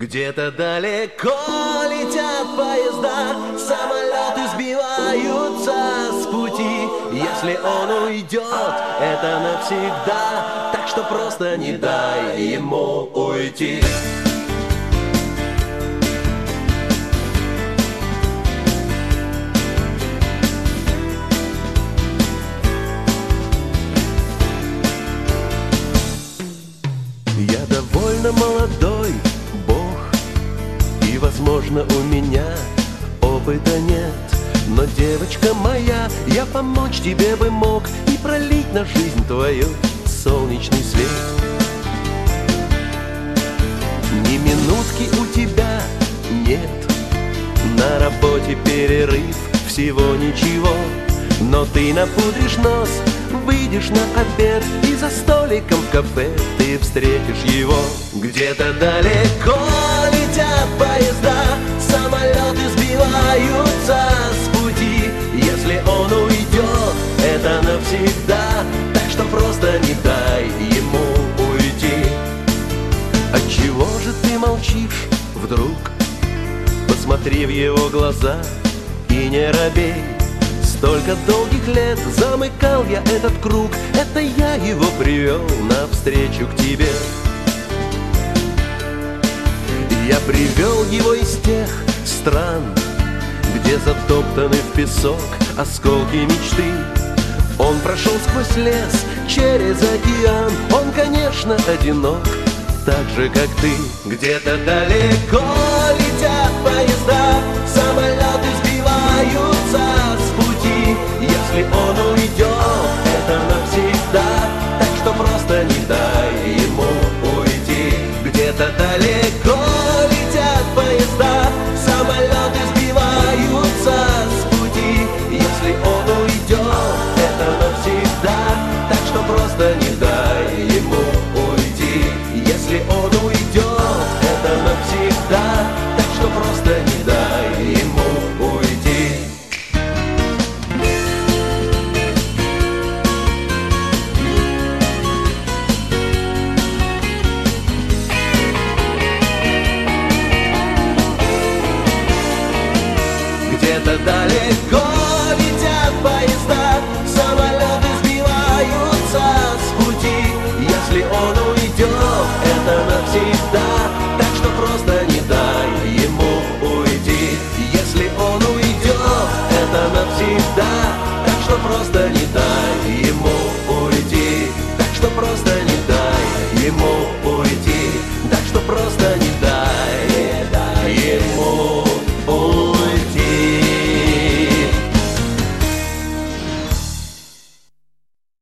Где-то далеко летят поезда, самолеты сбиваются с пути. Если он уйдет, это навсегда, так что просто не дай ему уйти. Я довольно молодой бог, и, возможно, у меня опыта нет. Но, девочка моя, я помочь тебе бы мог и пролить на жизнь твою солнечный свет. Ни минутки у тебя нет, на работе перерыв, всего ничего. Но ты напудришь нос, выйдешь на обед, и за столиком в кафе ты встретишь его. Где-то далеко летят поезда, самолеты сбиваются с пути. Если он уйдет, это навсегда, так что просто не дай ему уйти. Отчего же ты молчишь вдруг? Посмотри в его глаза и не робей. Столько долгих лет замыкал я этот круг, это я его привел навстречу к тебе. Я привел его из тех стран, где затоптаны в песок осколки мечты. Он прошел сквозь лес, через океан, он, конечно, одинок, так же, как ты. Где-то далеко летят поезда, самолеты сбиваются с пути. Если он уйдет, это навсегда, так что просто не дай ему уйти. Где-то далеко летят поезда, самолеты сбиваются с пути. Если он уйдет, это навсегда, так что просто не дай ему уйти. Если он уйдет, это навсегда, так что просто не дай ему уйти. Где-то далеко летят поезда, самолеты сбиваются с пути. Если он уйдет, это навсегда, так что просто не дай ему уйти. Если он уйдет, это навсегда, так что просто не дай ему уйти. Так что просто не дай ему уйти. Так что просто не дай ему уйти.